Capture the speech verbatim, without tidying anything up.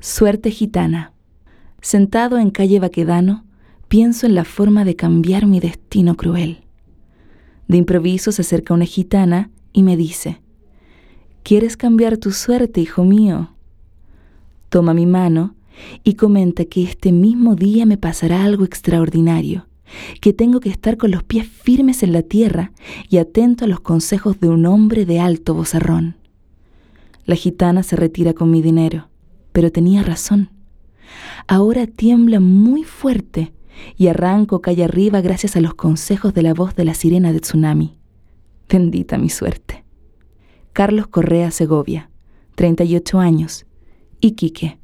Suerte gitana. Sentado en calle Baquedano, pienso en la forma de cambiar mi destino cruel. De improviso se acerca una gitana y me dice: ¿quieres cambiar tu suerte, hijo mío? Toma mi mano y comenta que este mismo día me pasará algo extraordinario, que tengo que estar con los pies firmes en la tierra y atento a los consejos de un hombre de alto vozarrón. La gitana se retira con mi dinero, pero tenía razón. Ahora tiembla muy fuerte y arranco calle arriba gracias a los consejos de la voz de la sirena de tsunami. Bendita mi suerte. Carlos Correa Segovia, treinta y ocho años, Iquique.